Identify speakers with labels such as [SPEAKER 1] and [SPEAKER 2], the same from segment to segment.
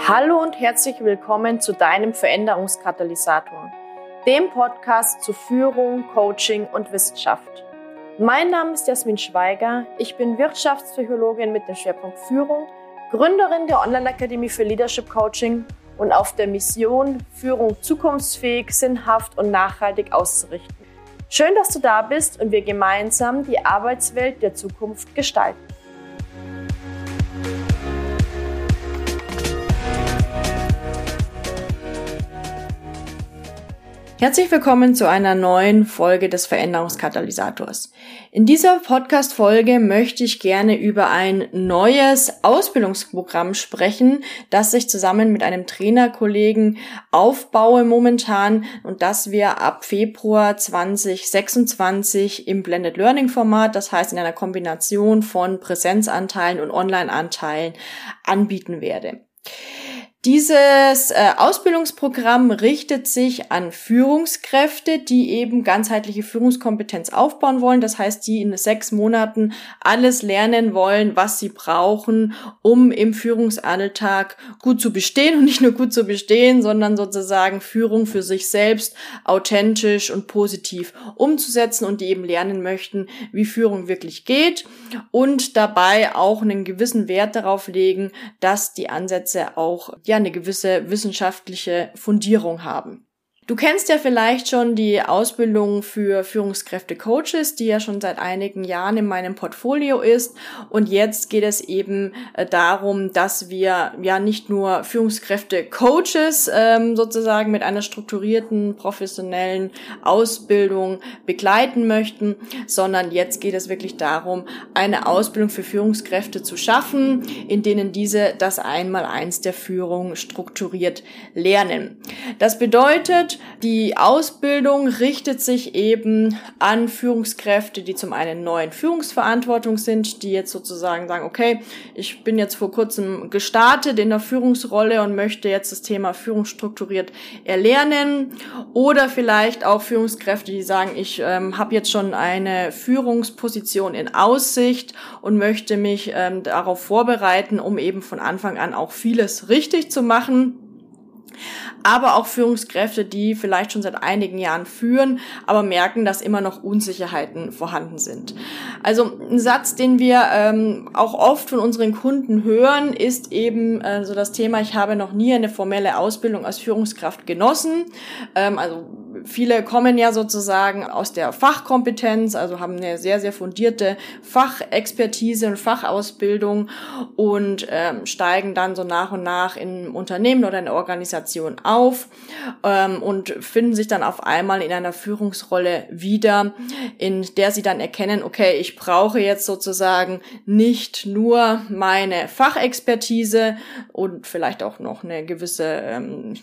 [SPEAKER 1] Hallo und herzlich willkommen zu deinem Veränderungskatalysator, dem Podcast zu Führung, Coaching und Wissenschaft. Mein Name ist Jasmin Schweiger, ich bin Wirtschaftspsychologin mit dem Schwerpunkt Führung, Gründerin der Online-Akademie für Leadership Coaching und auf der Mission, Führung zukunftsfähig, sinnhaft und nachhaltig auszurichten. Schön, dass du da bist und wir gemeinsam die Arbeitswelt der Zukunft gestalten. Herzlich willkommen zu einer neuen Folge des Veränderungskatalysators. In dieser Podcast-Folge möchte ich gerne über ein neues Ausbildungsprogramm sprechen, das ich zusammen mit einem Trainerkollegen aufbaue momentan und das wir ab Februar 2026 im Blended Learning Format, das heißt in einer Kombination von Präsenzanteilen und Online-Anteilen anbieten werde. Dieses Ausbildungsprogramm richtet sich an Führungskräfte, die eben ganzheitliche Führungskompetenz aufbauen wollen. Das heißt, die in 6 Monaten alles lernen wollen, was sie brauchen, um im Führungsalltag gut zu bestehen und nicht nur gut zu bestehen, sondern sozusagen Führung für sich selbst authentisch und positiv umzusetzen und die eben lernen möchten, wie Führung wirklich geht und dabei auch einen gewissen Wert darauf legen, dass die Ansätze auch eine gewisse wissenschaftliche Fundierung haben. Du kennst ja vielleicht schon die Ausbildung für Führungskräfte-Coaches, die ja schon seit einigen Jahren in meinem Portfolio ist. Und jetzt geht es eben darum, dass wir ja nicht nur Führungskräfte-Coaches sozusagen mit einer strukturierten, professionellen Ausbildung begleiten möchten, sondern jetzt geht es wirklich darum, eine Ausbildung für Führungskräfte zu schaffen, in denen diese das Einmaleins der Führung strukturiert lernen. Das bedeutet, die Ausbildung richtet sich eben an Führungskräfte, die zum einen neu in Führungsverantwortung sind, die jetzt sozusagen sagen, okay, ich bin jetzt vor kurzem gestartet in der Führungsrolle und möchte jetzt das Thema Führung strukturiert erlernen, oder vielleicht auch Führungskräfte, die sagen, ich habe jetzt schon eine Führungsposition in Aussicht und möchte mich darauf vorbereiten, um eben von Anfang an auch vieles richtig zu machen. Aber auch Führungskräfte, die vielleicht schon seit einigen Jahren führen, aber merken, dass immer noch Unsicherheiten vorhanden sind. Also ein Satz, den wir auch oft von unseren Kunden hören, ist eben so das Thema, ich habe noch nie eine formelle Ausbildung als Führungskraft genossen. Also viele kommen ja sozusagen aus der Fachkompetenz, also haben eine sehr, sehr fundierte Fachexpertise und Fachausbildung und steigen dann so nach und nach in Unternehmen oder in der Organisation auf und finden sich dann auf einmal in einer Führungsrolle wieder, in der sie dann erkennen, okay, ich brauche jetzt sozusagen nicht nur meine Fachexpertise und vielleicht auch noch eine gewisse,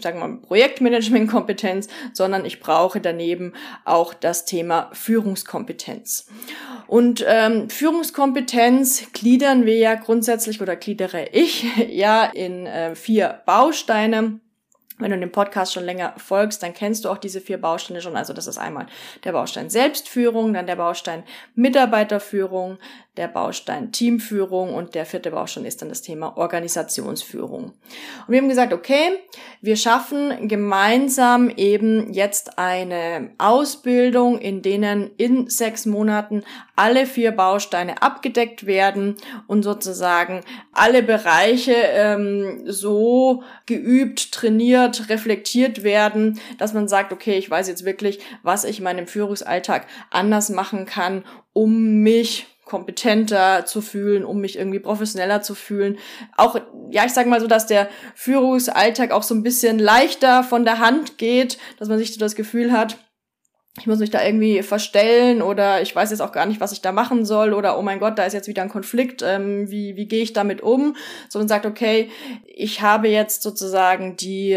[SPEAKER 1] Projektmanagement-Kompetenz, sondern ich brauche daneben auch das Thema Führungskompetenz. Und Führungskompetenz gliedern wir ja grundsätzlich oder gliedere ich ja in 4 Bausteine. Wenn du den Podcast schon länger folgst, dann kennst du auch diese 4 Bausteine schon. Also das ist einmal der Baustein Selbstführung, dann der Baustein Mitarbeiterführung, der Baustein Teamführung und der 4. Baustein ist dann das Thema Organisationsführung. Und wir haben gesagt, okay, wir schaffen gemeinsam eben jetzt eine Ausbildung, in denen in 6 Monaten alle 4 Bausteine abgedeckt werden und sozusagen alle Bereiche so geübt, trainiert, reflektiert werden, dass man sagt, okay, ich weiß jetzt wirklich, was ich in meinem Führungsalltag anders machen kann, um mich kompetenter zu fühlen, um mich irgendwie professioneller zu fühlen. Auch, ich sage mal so, dass der Führungsalltag auch so ein bisschen leichter von der Hand geht, dass man sich so das Gefühl hat, ich muss mich da irgendwie verstellen oder ich weiß jetzt auch gar nicht, was ich da machen soll oder oh mein Gott, da ist jetzt wieder ein Konflikt, wie gehe ich damit um? Sondern sagt, okay, ich habe jetzt sozusagen die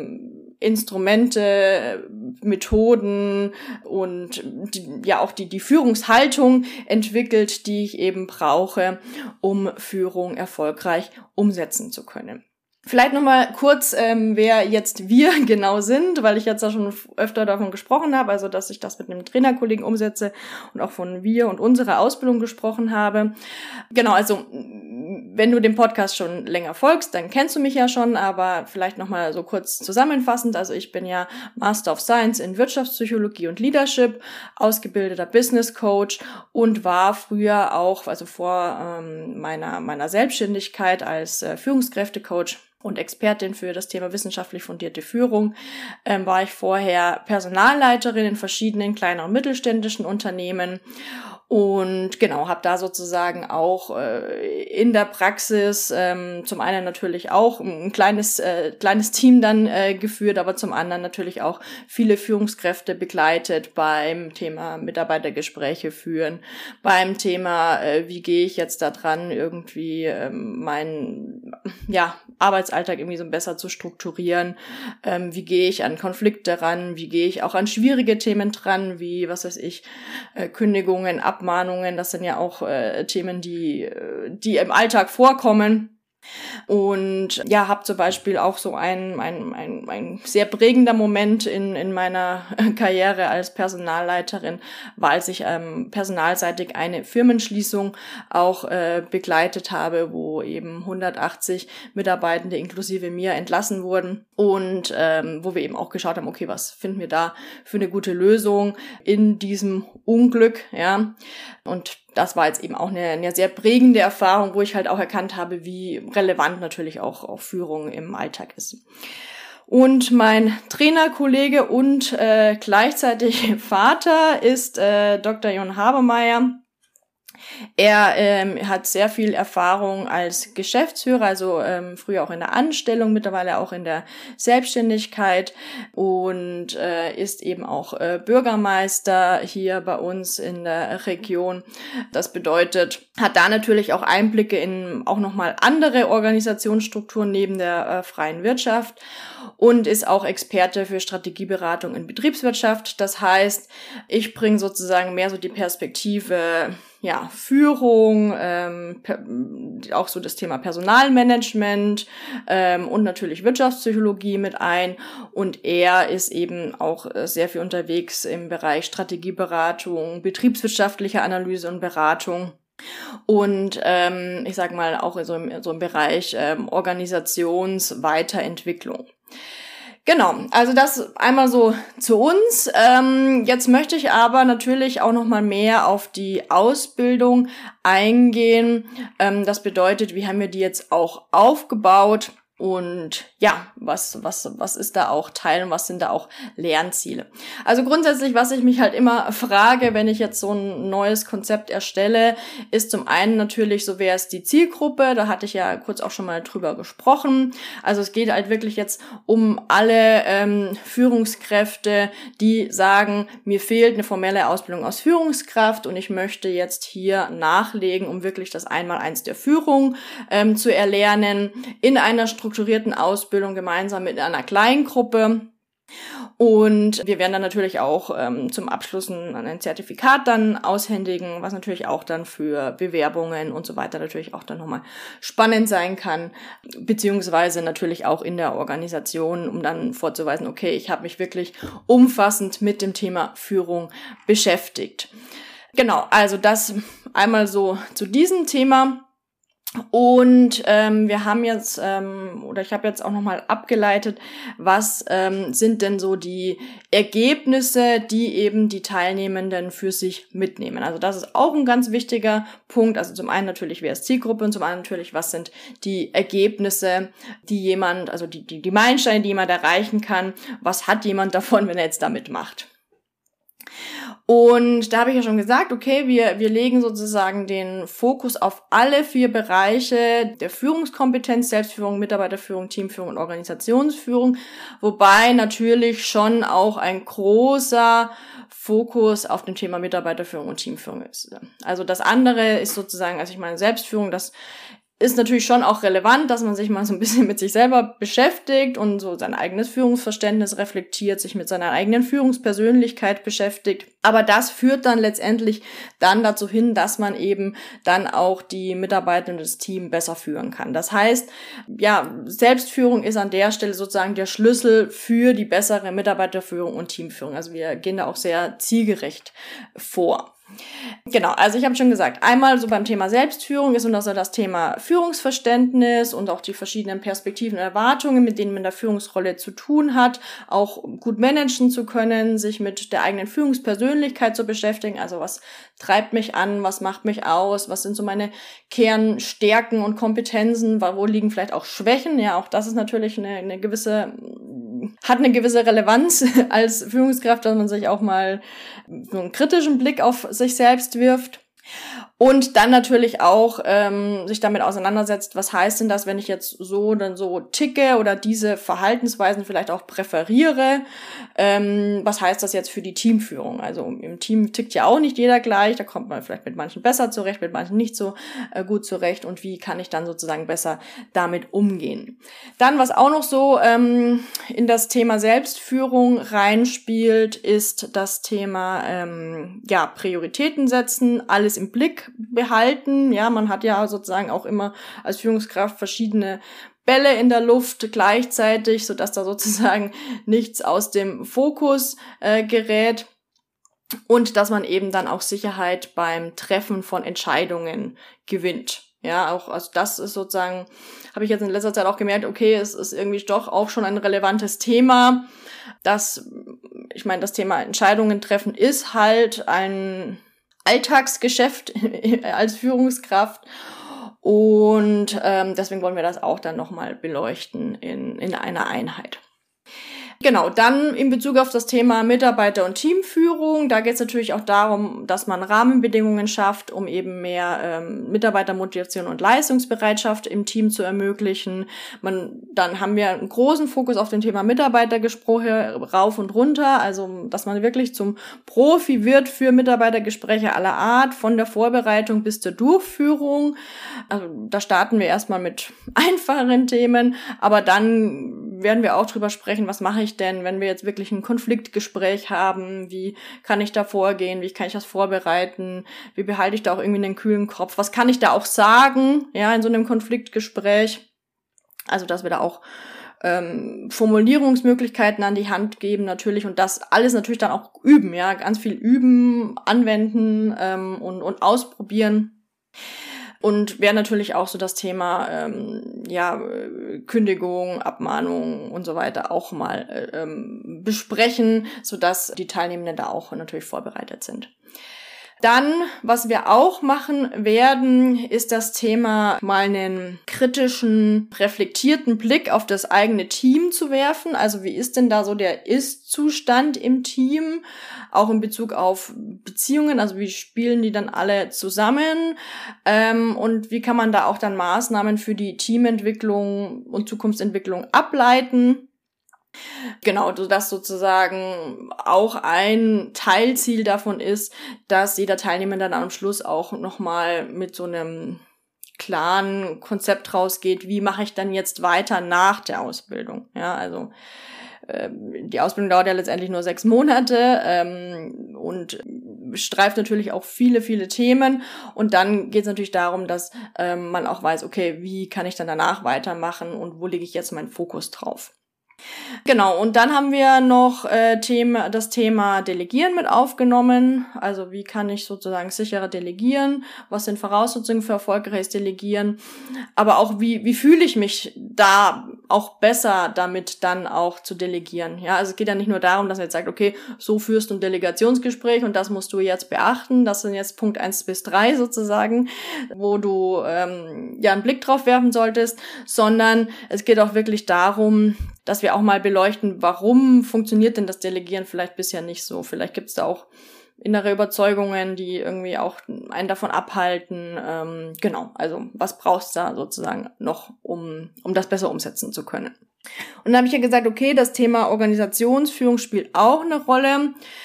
[SPEAKER 1] Instrumente, Methoden und die Führungshaltung entwickelt, die ich eben brauche, um Führung erfolgreich umsetzen zu können. Vielleicht nochmal kurz, wer jetzt wir genau sind, weil ich jetzt da schon öfter davon gesprochen habe, also dass ich das mit einem Trainerkollegen umsetze und auch von wir und unserer Ausbildung gesprochen habe. Genau, also wenn du dem Podcast schon länger folgst, dann kennst du mich ja schon, aber vielleicht nochmal so kurz zusammenfassend. Also ich bin ja Master of Science in Wirtschaftspsychologie und Leadership, ausgebildeter Business Coach und war früher auch, also vor meiner Selbstständigkeit als Führungskräftecoach und Expertin für das Thema wissenschaftlich fundierte Führung, war ich vorher Personalleiterin in verschiedenen kleinen und mittelständischen Unternehmen und genau, habe da sozusagen auch in der Praxis zum einen natürlich auch ein kleines Team dann geführt, aber zum anderen natürlich auch viele Führungskräfte begleitet beim Thema Mitarbeitergespräche führen, beim Thema, wie gehe ich jetzt da dran, irgendwie meinen Arbeitsalltag irgendwie so besser zu strukturieren, wie gehe ich an Konflikte ran, wie gehe ich auch an schwierige Themen dran, wie, was weiß ich, Kündigungen, Abmahnungen, das sind ja auch Themen, die im Alltag vorkommen. Und ja, habe zum Beispiel auch so ein sehr prägender Moment in meiner Karriere als Personalleiterin war, als ich personalseitig eine Firmenschließung auch begleitet habe, wo eben 180 Mitarbeitende inklusive mir entlassen wurden und wo wir eben auch geschaut haben, okay, was finden wir da für eine gute Lösung in diesem Unglück, ja. Und das war jetzt eben auch eine sehr prägende Erfahrung, wo ich halt auch erkannt habe, wie relevant natürlich auch Führung im Alltag ist. Und mein Trainerkollege und gleichzeitig Vater ist Dr. Jon Habermeyer. Er hat sehr viel Erfahrung als Geschäftsführer, also früher auch in der Anstellung, mittlerweile auch in der Selbstständigkeit und ist eben auch Bürgermeister hier bei uns in der Region. Das bedeutet, hat da natürlich auch Einblicke in auch nochmal andere Organisationsstrukturen neben der freien Wirtschaft und ist auch Experte für Strategieberatung in Betriebswirtschaft. Das heißt, ich bringe sozusagen mehr so die Perspektive Führung, auch so das Thema Personalmanagement und natürlich Wirtschaftspsychologie mit ein. Und er ist eben auch sehr viel unterwegs im Bereich Strategieberatung, betriebswirtschaftliche Analyse und Beratung. Und ich sag mal auch so im Bereich Organisationsweiterentwicklung. Genau, also das einmal so zu uns. Jetzt möchte ich aber natürlich auch noch mal mehr auf die Ausbildung eingehen. Das bedeutet, wie haben wir die jetzt auch aufgebaut? Und ja, was ist da auch Teil und was sind da auch Lernziele? Also grundsätzlich, was ich mich halt immer frage, wenn ich jetzt so ein neues Konzept erstelle, ist zum einen natürlich so, wer ist die Zielgruppe? Da hatte ich ja kurz auch schon mal drüber gesprochen. Also es geht halt wirklich jetzt um alle Führungskräfte, die sagen, mir fehlt eine formelle Ausbildung als Führungskraft und ich möchte jetzt hier nachlegen, um wirklich das Einmaleins der Führung zu erlernen in einer strukturierten Ausbildung gemeinsam mit einer Kleingruppe. Und wir werden dann natürlich auch zum Abschluss ein Zertifikat dann aushändigen, was natürlich auch dann für Bewerbungen und so weiter natürlich auch dann nochmal spannend sein kann, beziehungsweise natürlich auch in der Organisation, um dann vorzuweisen, okay, ich habe mich wirklich umfassend mit dem Thema Führung beschäftigt. Genau, also das einmal so zu diesem Thema. Und wir haben jetzt, ich habe jetzt auch nochmal abgeleitet, was sind denn so die Ergebnisse, die eben die Teilnehmenden für sich mitnehmen. Also das ist auch ein ganz wichtiger Punkt. Also zum einen natürlich, wer ist Zielgruppe und zum anderen natürlich, was sind die Ergebnisse, die jemand, also die Meilensteine, die jemand erreichen kann. Was hat jemand davon, wenn er jetzt damit macht? Und da habe ich ja schon gesagt, okay, wir legen sozusagen den Fokus auf alle 4 Bereiche der Führungskompetenz, Selbstführung, Mitarbeiterführung, Teamführung und Organisationsführung, wobei natürlich schon auch ein großer Fokus auf dem Thema Mitarbeiterführung und Teamführung ist. Also das andere ist sozusagen, also ich meine Selbstführung, das ist natürlich schon auch relevant, dass man sich mal so ein bisschen mit sich selber beschäftigt und so sein eigenes Führungsverständnis reflektiert, sich mit seiner eigenen Führungspersönlichkeit beschäftigt. Aber das führt dann letztendlich dann dazu hin, dass man eben dann auch die Mitarbeiter und das Team besser führen kann. Das heißt, ja, Selbstführung ist an der Stelle sozusagen der Schlüssel für die bessere Mitarbeiterführung und Teamführung. Also wir gehen da auch sehr zielgerecht vor. Genau, also ich habe schon gesagt, einmal so beim Thema Selbstführung ist und also das Thema Führungsverständnis und auch die verschiedenen Perspektiven und Erwartungen, mit denen man in der Führungsrolle zu tun hat, auch gut managen zu können, sich mit der eigenen Führungspersönlichkeit zu beschäftigen, also was treibt mich an, was macht mich aus, was sind so meine Kernstärken und Kompetenzen, wo liegen vielleicht auch Schwächen, ja, auch das ist natürlich hat eine gewisse Relevanz als Führungskraft, dass man sich auch mal so einen kritischen Blick auf sich selbst wirft. Und dann natürlich auch sich damit auseinandersetzt, was heißt denn das, wenn ich jetzt so dann so ticke oder diese Verhaltensweisen vielleicht auch präferiere, was heißt das jetzt für die Teamführung? Also im Team tickt ja auch nicht jeder gleich, da kommt man vielleicht mit manchen besser zurecht, mit manchen nicht so gut zurecht und wie kann ich dann sozusagen besser damit umgehen? Dann, was auch noch so in das Thema Selbstführung reinspielt, ist das Thema Prioritäten setzen, alles im Blick behalten. Ja, man hat ja sozusagen auch immer als Führungskraft verschiedene Bälle in der Luft gleichzeitig, sodass da sozusagen nichts aus dem Fokus gerät. Und dass man eben dann auch Sicherheit beim Treffen von Entscheidungen gewinnt. Ja, auch, also das ist sozusagen, habe ich jetzt in letzter Zeit auch gemerkt, okay, es ist irgendwie doch auch schon ein relevantes Thema. Das Thema Entscheidungen treffen ist halt ein Alltagsgeschäft als Führungskraft und deswegen wollen wir das auch dann nochmal beleuchten in einer Einheit. Genau, dann in Bezug auf das Thema Mitarbeiter- und Teamführung, da geht es natürlich auch darum, dass man Rahmenbedingungen schafft, um eben mehr Mitarbeitermotivation und Leistungsbereitschaft im Team zu ermöglichen. Dann haben wir einen großen Fokus auf dem Thema Mitarbeitergespräche rauf und runter, also dass man wirklich zum Profi wird für Mitarbeitergespräche aller Art, von der Vorbereitung bis zur Durchführung. Also da starten wir erstmal mit einfacheren Themen, aber dann werden wir auch drüber sprechen, was mache ich denn, wenn wir jetzt wirklich ein Konfliktgespräch haben, wie kann ich da vorgehen, wie kann ich das vorbereiten, wie behalte ich da auch irgendwie einen kühlen Kopf, was kann ich da auch sagen, ja, in so einem Konfliktgespräch, also dass wir da auch Formulierungsmöglichkeiten an die Hand geben natürlich und das alles natürlich dann auch üben, ja, ganz viel üben, anwenden und ausprobieren. Und wäre natürlich auch so das Thema Kündigung, Abmahnung und so weiter auch mal besprechen, sodass die Teilnehmenden da auch natürlich vorbereitet sind. Dann, was wir auch machen werden, ist das Thema, mal einen kritischen, reflektierten Blick auf das eigene Team zu werfen. Also wie ist denn da so der Ist-Zustand im Team, auch in Bezug auf Beziehungen, also wie spielen die dann alle zusammen und wie kann man da auch dann Maßnahmen für die Teamentwicklung und Zukunftsentwicklung ableiten. Genau, dass sozusagen auch ein Teilziel davon ist, dass jeder Teilnehmer dann am Schluss auch nochmal mit so einem klaren Konzept rausgeht, wie mache ich dann jetzt weiter nach der Ausbildung. Ja, also die Ausbildung dauert ja letztendlich nur 6 Monate und streift natürlich auch viele, viele Themen. Und dann geht es natürlich darum, dass man auch weiß, okay, wie kann ich dann danach weitermachen und wo lege ich jetzt meinen Fokus drauf. Genau, und dann haben wir noch das Thema Delegieren mit aufgenommen. Also wie kann ich sozusagen sicherer delegieren? Was sind Voraussetzungen für erfolgreiches Delegieren? Aber auch wie fühle ich mich da auch besser damit dann auch zu delegieren? Ja, also es geht ja nicht nur darum, dass man jetzt sagt, okay, so führst du ein Delegationsgespräch und das musst du jetzt beachten. Das sind jetzt Punkt 1 bis 3 sozusagen, wo du einen Blick drauf werfen solltest, sondern es geht auch wirklich darum, dass wir auch mal beleuchten, warum funktioniert denn das Delegieren vielleicht bisher nicht so. Vielleicht gibt es da auch innere Überzeugungen, die irgendwie auch einen davon abhalten. Genau, also was brauchst du da sozusagen noch, um das besser umsetzen zu können. Und dann habe ich ja gesagt, okay, das Thema Organisationsführung spielt auch eine Rolle.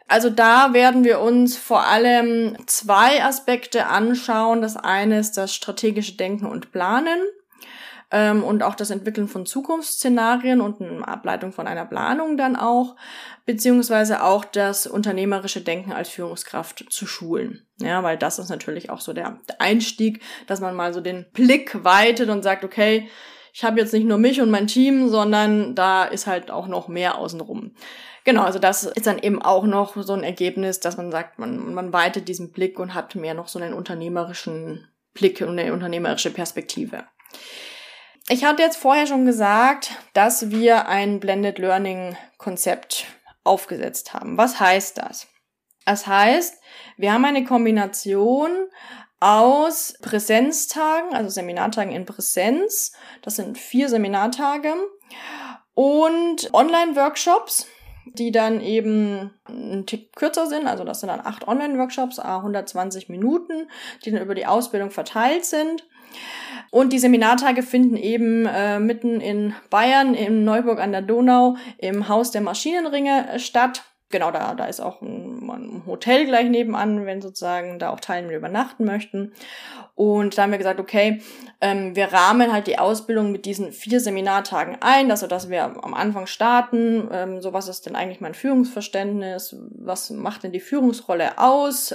[SPEAKER 1] Also da werden wir uns vor allem 2 Aspekte anschauen. Das eine ist das strategische Denken und Planen und auch das Entwickeln von Zukunftsszenarien und eine Ableitung von einer Planung dann auch, beziehungsweise auch das unternehmerische Denken als Führungskraft zu schulen. Ja, weil das ist natürlich auch so der Einstieg, dass man mal so den Blick weitet und sagt, okay, ich habe jetzt nicht nur mich und mein Team, sondern da ist halt auch noch mehr außenrum. Genau, also das ist dann eben auch noch so ein Ergebnis, dass man sagt, man weitet diesen Blick und hat mehr noch so einen unternehmerischen Blick und eine unternehmerische Perspektive. Ich hatte jetzt vorher schon gesagt, dass wir ein Blended Learning Konzept aufgesetzt haben. Was heißt das? Das heißt, wir haben eine Kombination aus Präsenztagen, also Seminartagen in Präsenz, das sind 4 Seminartage, und Online-Workshops, die dann eben ein Tick kürzer sind, also das sind dann 8 Online-Workshops, 120 Minuten, die dann über die Ausbildung verteilt sind. Und die Seminartage finden eben mitten in Bayern, in Neuburg an der Donau, im Haus der Maschinenringe statt. Genau, da ist auch ein Hotel gleich nebenan, wenn sozusagen da auch Teilnehmer übernachten möchten. Und da haben wir gesagt, okay, wir rahmen halt die Ausbildung mit diesen 4 Seminartagen ein, dass wir am Anfang starten, so was ist denn eigentlich mein Führungsverständnis, was macht denn die Führungsrolle aus,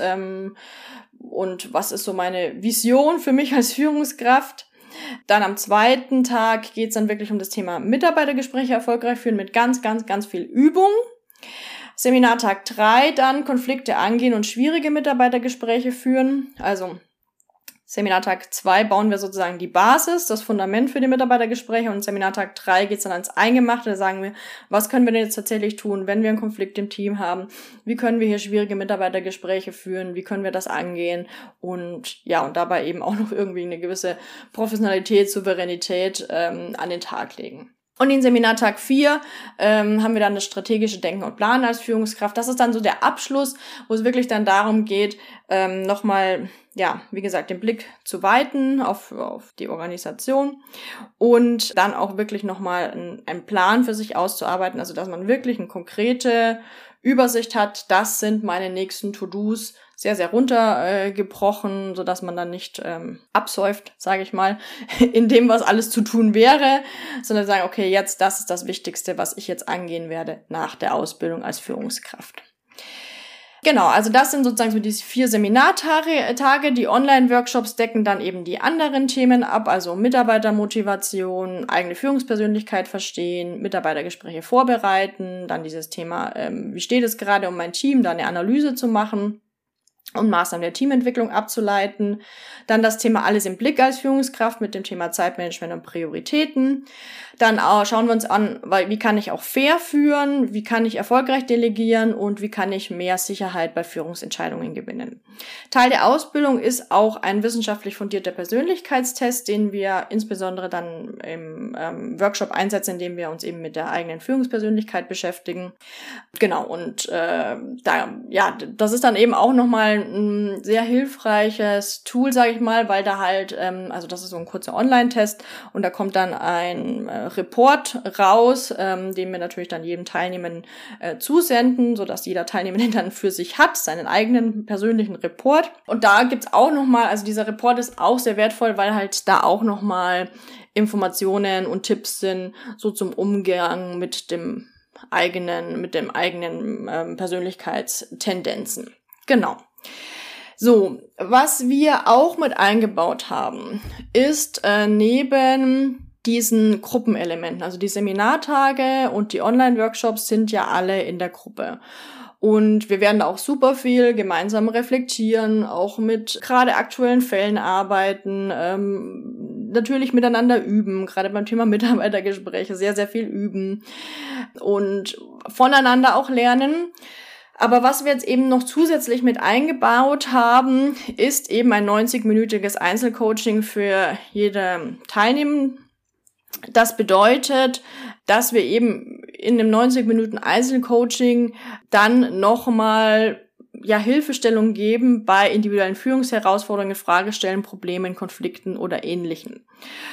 [SPEAKER 1] und was ist so meine Vision für mich als Führungskraft. Dann am 2. Tag geht es dann wirklich um das Thema Mitarbeitergespräche erfolgreich führen mit ganz, ganz, ganz viel Übung. Seminartag 3 dann Konflikte angehen und schwierige Mitarbeitergespräche führen. Also Seminartag 2 bauen wir sozusagen die Basis, das Fundament für die Mitarbeitergespräche, und Seminartag 3 geht es dann ans Eingemachte. Da sagen wir, was können wir denn jetzt tatsächlich tun, wenn wir einen Konflikt im Team haben? Wie können wir hier schwierige Mitarbeitergespräche führen? Wie können wir das angehen? Und ja, und dabei eben auch noch irgendwie eine gewisse Professionalität, Souveränität an den Tag legen. Und in Seminartag 4 haben wir dann das strategische Denken und Planen als Führungskraft. Das ist dann so der Abschluss, wo es wirklich dann darum geht, nochmal, ja, wie gesagt, den Blick zu weiten auf die Organisation und dann auch wirklich nochmal einen Plan für sich auszuarbeiten, also dass man wirklich eine konkrete Übersicht hat, das sind meine nächsten To-Dos, sehr, sehr runtergebrochen, sodass man dann nicht absäuft, sage ich mal, in dem, was alles zu tun wäre, sondern sagen, okay, jetzt, das ist das Wichtigste, was ich jetzt angehen werde nach der Ausbildung als Führungskraft. Genau, also das sind sozusagen so diese 4 Seminartage. Die Online-Workshops decken dann eben die anderen Themen ab, also Mitarbeitermotivation, eigene Führungspersönlichkeit verstehen, Mitarbeitergespräche vorbereiten, dann dieses Thema, wie steht es gerade um mein Team, da eine Analyse zu machen und Maßnahmen der Teamentwicklung abzuleiten. Dann das Thema alles im Blick als Führungskraft mit dem Thema Zeitmanagement und Prioritäten. Dann schauen wir uns an, wie kann ich auch fair führen, wie kann ich erfolgreich delegieren und wie kann ich mehr Sicherheit bei Führungsentscheidungen gewinnen. Teil der Ausbildung ist auch ein wissenschaftlich fundierter Persönlichkeitstest, den wir insbesondere dann im Workshop einsetzen, indem wir uns eben mit der eigenen Führungspersönlichkeit beschäftigen. Genau, und das ist dann eben auch nochmal ein sehr hilfreiches Tool, sage ich mal, weil da halt, also das ist so ein kurzer Online-Test und da kommt dann ein Report raus, den wir natürlich dann jedem Teilnehmenden zusenden, sodass jeder Teilnehmende dann für sich hat, seinen eigenen persönlichen Report. Und da gibt's auch nochmal, also dieser Report ist auch sehr wertvoll, weil halt da auch nochmal Informationen und Tipps sind, so zum Umgang mit dem eigenen Persönlichkeitstendenzen. Genau. So, was wir auch mit eingebaut haben, ist neben diesen Gruppenelementen, also die Seminartage und die Online-Workshops sind ja alle in der Gruppe. Und wir werden da auch super viel gemeinsam reflektieren, auch mit gerade aktuellen Fällen arbeiten, natürlich miteinander üben, gerade beim Thema Mitarbeitergespräche sehr, sehr viel üben und voneinander auch lernen. Aber was wir jetzt eben noch zusätzlich mit eingebaut haben, ist eben ein 90-minütiges Einzelcoaching für jede Teilnehmer. Das bedeutet, dass wir eben in dem 90 Minuten Einzelcoaching dann nochmal Hilfestellung geben bei individuellen Führungsherausforderungen, Fragestellen, Problemen, Konflikten oder Ähnlichem.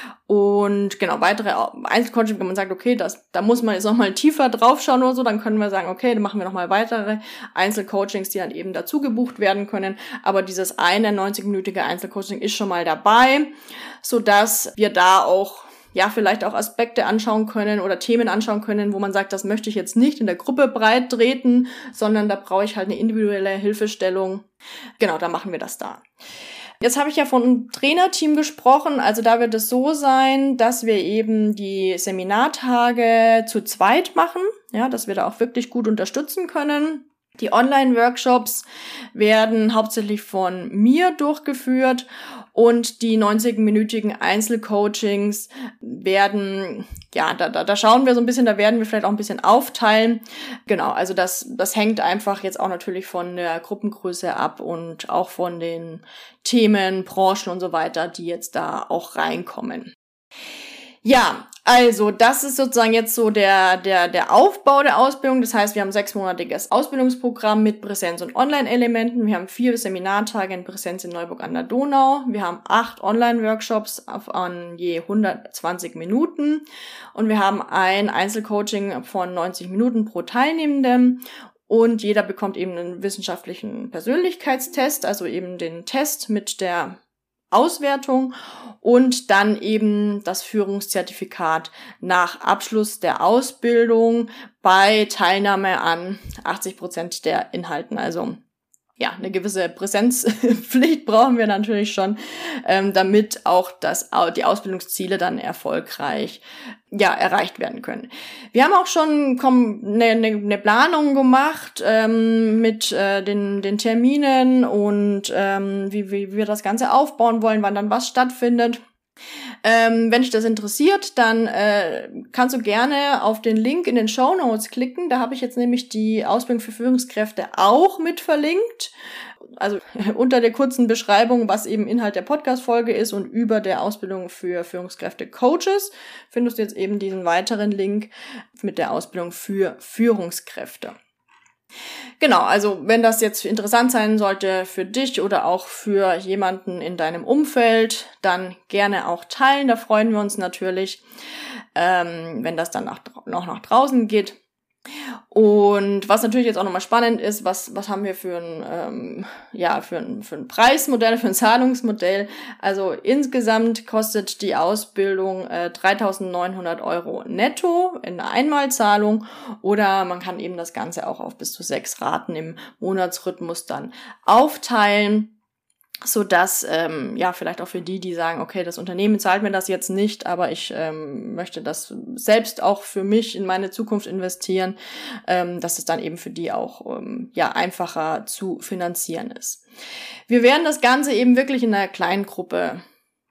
[SPEAKER 1] Und genau, weitere Einzelcoaching, wenn man sagt, okay, da muss man jetzt nochmal tiefer draufschauen oder so, dann können wir sagen, okay, dann machen wir nochmal weitere Einzelcoachings, die dann eben dazu gebucht werden können. Aber dieses eine 90-minütige Einzelcoaching ist schon mal dabei, sodass wir da auch vielleicht auch Aspekte anschauen können oder Themen anschauen können, wo man sagt, das möchte ich jetzt nicht in der Gruppe breit treten, sondern da brauche ich halt eine individuelle Hilfestellung. Genau, da machen wir das da. Jetzt habe ich ja von einem Trainerteam gesprochen, also da wird es so sein, dass wir eben die Seminartage zu zweit machen, dass wir da auch wirklich gut unterstützen können. Die Online-Workshops werden hauptsächlich von mir durchgeführt und die 90-minütigen Einzelcoachings werden, da schauen wir so ein bisschen, da werden wir vielleicht auch ein bisschen aufteilen. Genau, also das hängt einfach jetzt auch natürlich von der Gruppengröße ab und auch von den Themen, Branchen und so weiter, die jetzt da auch reinkommen. Ja, also das ist sozusagen jetzt so der Aufbau der Ausbildung. Das heißt, wir haben ein 6-monatiges Ausbildungsprogramm mit Präsenz- und Online-Elementen. Wir haben 4 Seminartage in Präsenz in Neuburg an der Donau. Wir haben 8 Online-Workshops an je 120 Minuten. Und wir haben ein Einzelcoaching von 90 Minuten pro Teilnehmenden. Und jeder bekommt eben einen wissenschaftlichen Persönlichkeitstest, also eben den Test mit der Auswertung und dann eben das Führungszertifikat nach Abschluss der Ausbildung bei Teilnahme an 80% der Inhalten. Also eine gewisse Präsenzpflicht brauchen wir natürlich schon, damit auch die Ausbildungsziele dann erfolgreich erreicht werden können. Wir haben auch schon eine Planung gemacht mit den Terminen und wie wir das Ganze aufbauen wollen, wann dann was stattfindet. Wenn dich das interessiert, dann kannst du gerne auf den Link in den Shownotes klicken. Da habe ich jetzt nämlich die Ausbildung für Führungskräfte auch mit verlinkt. Also unter der kurzen Beschreibung, was eben Inhalt der Podcast-Folge ist und über der Ausbildung für Führungskräfte-Coaches findest du jetzt eben diesen weiteren Link mit der Ausbildung für Führungskräfte. Genau, also wenn das jetzt interessant sein sollte für dich oder auch für jemanden in deinem Umfeld, dann gerne auch teilen. Da freuen wir uns natürlich, wenn das dann noch nach draußen geht. Und was natürlich jetzt auch nochmal spannend ist, was haben wir für ein Preismodell, für ein Zahlungsmodell. Also insgesamt kostet die Ausbildung 3.900 € netto in einer Einmalzahlung oder man kann eben das Ganze auch auf bis zu 6 Raten im Monatsrhythmus dann aufteilen. So dass vielleicht auch für die sagen, okay, das Unternehmen zahlt mir das jetzt nicht, aber ich möchte das selbst auch für mich in meine Zukunft investieren, dass es dann eben für die auch einfacher zu finanzieren ist. Wir werden das Ganze eben wirklich in einer kleinen Gruppe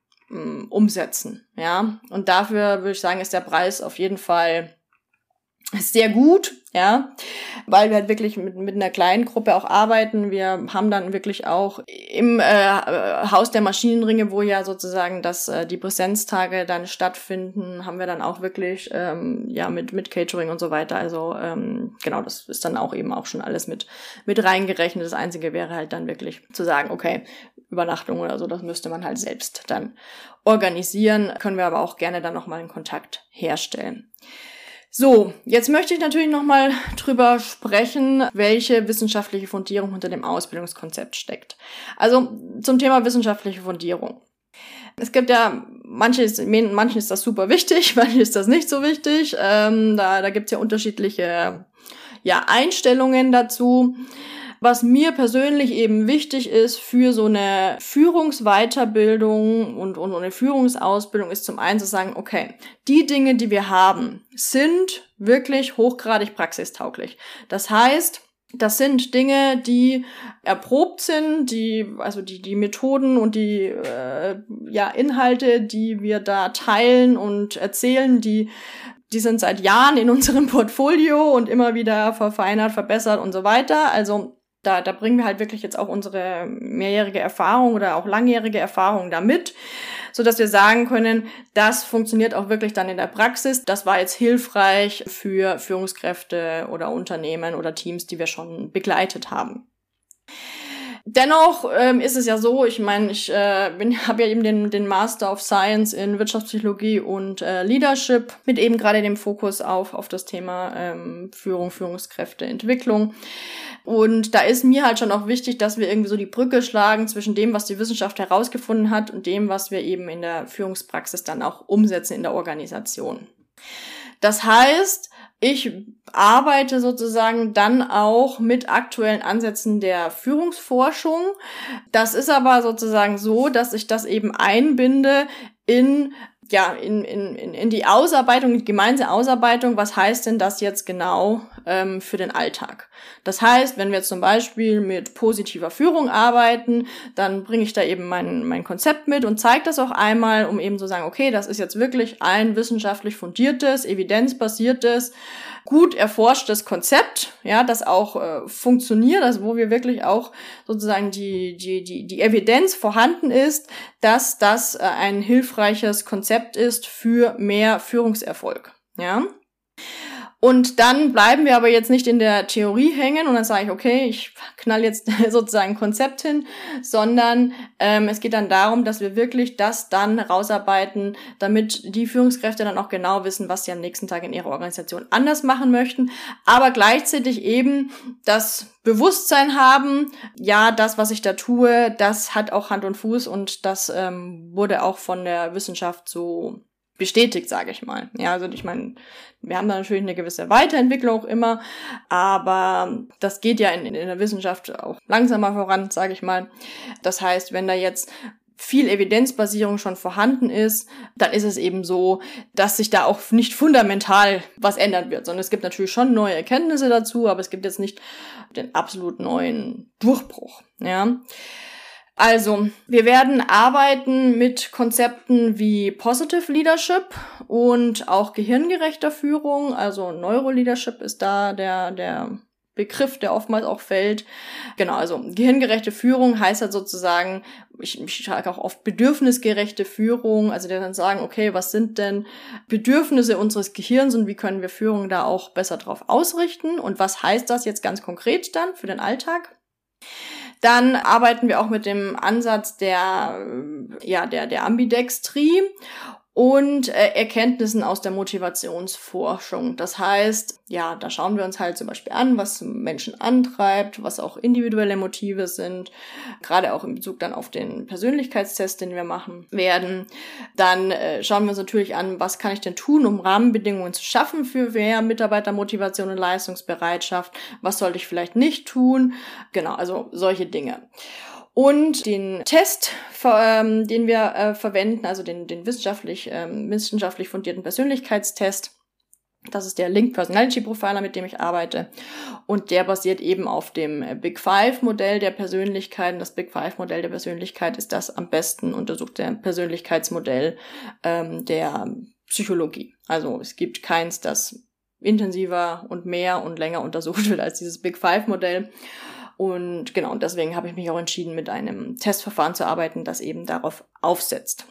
[SPEAKER 1] umsetzen, und dafür würde ich sagen, ist der Preis auf jeden Fall sehr gut, weil wir halt wirklich mit einer kleinen Gruppe auch arbeiten. Wir haben dann wirklich auch im Haus der Maschinenringe, wo ja sozusagen die Präsenztage dann stattfinden, haben wir dann auch wirklich mit Catering und so weiter. Also genau, das ist dann auch eben auch schon alles mit reingerechnet. Das Einzige wäre halt dann wirklich zu sagen, okay, Übernachtung oder so, das müsste man halt selbst dann organisieren. Können wir aber auch gerne dann nochmal einen Kontakt herstellen. So, jetzt möchte ich natürlich nochmal drüber sprechen, welche wissenschaftliche Fundierung hinter dem Ausbildungskonzept steckt. Also zum Thema wissenschaftliche Fundierung. Es gibt ja, manchen ist das super wichtig, manchen ist das nicht so wichtig. Da gibt's ja unterschiedliche Einstellungen dazu. Was mir persönlich eben wichtig ist für so eine Führungsweiterbildung und eine Führungsausbildung ist zum einen zu sagen, okay, die Dinge, die wir haben, sind wirklich hochgradig praxistauglich. Das heißt, das sind Dinge, die erprobt sind, die Methoden und die Inhalte, die wir da teilen und erzählen, die sind seit Jahren in unserem Portfolio und immer wieder verfeinert, verbessert und so weiter. Also da bringen wir halt wirklich jetzt auch unsere mehrjährige Erfahrung oder auch langjährige Erfahrung damit, so dass wir sagen können, das funktioniert auch wirklich dann in der Praxis. Das war jetzt hilfreich für Führungskräfte oder Unternehmen oder Teams, die wir schon begleitet haben. Dennoch ist es ja so, ich meine, ich habe ja eben den Master of Science in Wirtschaftspsychologie und Leadership mit eben gerade dem Fokus auf das Thema Führung, Führungskräfte, Entwicklung. Und da ist mir halt schon auch wichtig, dass wir irgendwie so die Brücke schlagen zwischen dem, was die Wissenschaft herausgefunden hat und dem, was wir eben in der Führungspraxis dann auch umsetzen in der Organisation. Das heißt, ich arbeite sozusagen dann auch mit aktuellen Ansätzen der Führungsforschung. Das ist aber sozusagen so, dass ich das eben einbinde in die Ausarbeitung, die gemeinsame Ausarbeitung, was heißt denn das jetzt genau für den Alltag? Das heißt, wenn wir jetzt zum Beispiel mit positiver Führung arbeiten, dann bringe ich da eben mein Konzept mit und zeige das auch einmal, um eben zu sagen, okay, das ist jetzt wirklich ein wissenschaftlich fundiertes, evidenzbasiertes, gut erforschtes Konzept, ja, das auch funktioniert, also wo wir wirklich auch sozusagen die Evidenz vorhanden ist, dass das ein hilfreiches Konzept ist für mehr Führungserfolg, ja. Und dann bleiben wir aber jetzt nicht in der Theorie hängen und dann sage ich, okay, ich knall jetzt sozusagen ein Konzept hin, sondern es geht dann darum, dass wir wirklich das dann rausarbeiten, damit die Führungskräfte dann auch genau wissen, was sie am nächsten Tag in ihrer Organisation anders machen möchten, aber gleichzeitig eben das Bewusstsein haben, ja, das, was ich da tue, das hat auch Hand und Fuß und das wurde auch von der Wissenschaft so bestätigt, sage ich mal. Ja, also ich meine, wir haben da natürlich eine gewisse Weiterentwicklung auch immer, aber das geht ja in der Wissenschaft auch langsamer voran, sage ich mal. Das heißt, wenn da jetzt viel Evidenzbasierung schon vorhanden ist, dann ist es eben so, dass sich da auch nicht fundamental was ändern wird, sondern es gibt natürlich schon neue Erkenntnisse dazu, aber es gibt jetzt nicht den absolut neuen Durchbruch, ja. Also, wir werden arbeiten mit Konzepten wie Positive Leadership und auch gehirngerechter Führung. Also Neuroleadership ist da der Begriff, der oftmals auch fällt. Genau, also gehirngerechte Führung heißt halt sozusagen, ich sage auch oft bedürfnisgerechte Führung, also der dann sagen, okay, was sind denn Bedürfnisse unseres Gehirns und wie können wir Führung da auch besser drauf ausrichten und was heißt das jetzt ganz konkret dann für den Alltag? Dann arbeiten wir auch mit dem Ansatz der Ambidextrie und Erkenntnissen aus der Motivationsforschung. Das heißt, ja, da schauen wir uns halt zum Beispiel an, was Menschen antreibt, was auch individuelle Motive sind, gerade auch in Bezug dann auf den Persönlichkeitstest, den wir machen werden. Dann schauen wir uns natürlich an, was kann ich denn tun, um Rahmenbedingungen zu schaffen für mehr Mitarbeitermotivation und Leistungsbereitschaft, was sollte ich vielleicht nicht tun, genau, also solche Dinge. Und den Test, den wir verwenden, also den wissenschaftlich fundierten Persönlichkeitstest, das ist der Linked Personality Profiler, mit dem ich arbeite. Und der basiert eben auf dem Big Five-Modell der Persönlichkeiten. Das Big Five-Modell der Persönlichkeit ist das am besten untersuchte Persönlichkeitsmodell der Psychologie. Also es gibt keins, das intensiver und mehr und länger untersucht wird als dieses Big Five-Modell. Und genau, deswegen habe ich mich auch entschieden, mit einem Testverfahren zu arbeiten, das eben darauf aufsetzt.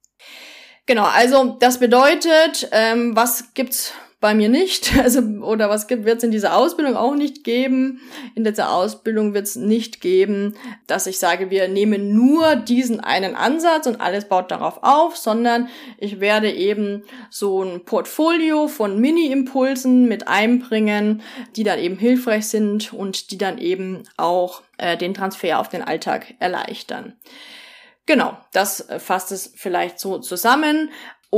[SPEAKER 1] Genau, also das bedeutet, was gibt's bei mir nicht, oder was wird es in dieser Ausbildung auch nicht geben. In dieser Ausbildung wird es nicht geben, dass ich sage, wir nehmen nur diesen einen Ansatz und alles baut darauf auf, sondern ich werde eben so ein Portfolio von Mini-Impulsen mit einbringen, die dann eben hilfreich sind und die dann eben auch den Transfer auf den Alltag erleichtern. Genau, das fasst es vielleicht so zusammen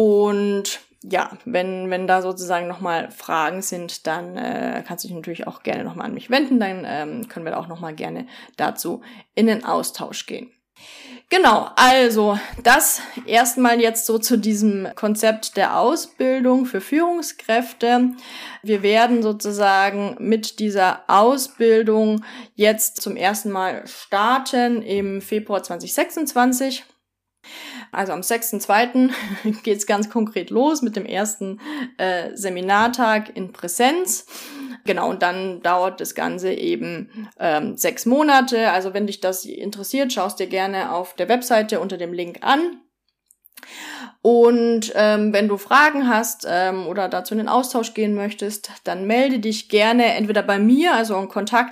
[SPEAKER 1] und ja, wenn da sozusagen nochmal Fragen sind, dann kannst du dich natürlich auch gerne nochmal an mich wenden, dann können wir da auch nochmal gerne dazu in den Austausch gehen. Genau, also das erstmal jetzt so zu diesem Konzept der Ausbildung für Führungskräfte. Wir werden sozusagen mit dieser Ausbildung jetzt zum ersten Mal starten im Februar 2026. Also am 6.2. geht's ganz konkret los mit dem ersten Seminartag in Präsenz. Genau, und dann dauert das Ganze eben 6 Monate. Also wenn dich das interessiert, schaust dir gerne auf der Webseite unter dem Link an. Und wenn du Fragen hast oder dazu in den Austausch gehen möchtest, dann melde dich gerne entweder bei mir, also an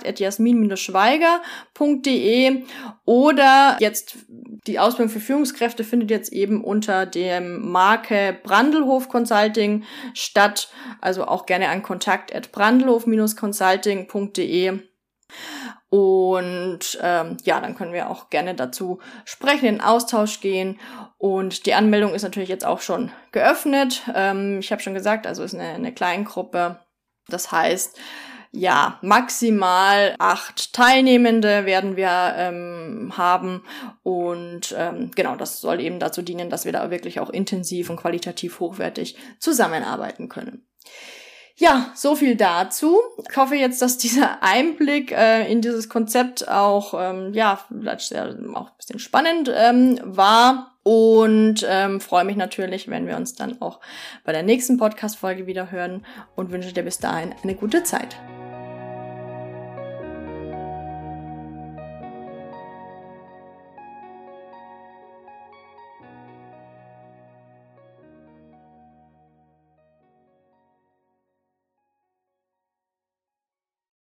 [SPEAKER 1] kontakt@jasmin-schweiger.de, oder jetzt die Ausbildung für Führungskräfte findet jetzt eben unter dem Marke Brandelhof Consulting statt, also auch gerne an kontakt@brandelhof-consulting.de. Und dann können wir auch gerne dazu sprechen, in den Austausch gehen. Und die Anmeldung ist natürlich jetzt auch schon geöffnet. Ich habe schon gesagt, also ist eine Kleingruppe. Das heißt, ja, maximal 8 Teilnehmende werden wir haben. Und genau, das soll eben dazu dienen, dass wir da wirklich auch intensiv und qualitativ hochwertig zusammenarbeiten können. Ja, so viel dazu. Ich hoffe jetzt, dass dieser Einblick in dieses Konzept auch, vielleicht auch ein bisschen spannend war. Und freue mich natürlich, wenn wir uns dann auch bei der nächsten Podcast-Folge wieder hören und wünsche dir bis dahin eine gute Zeit.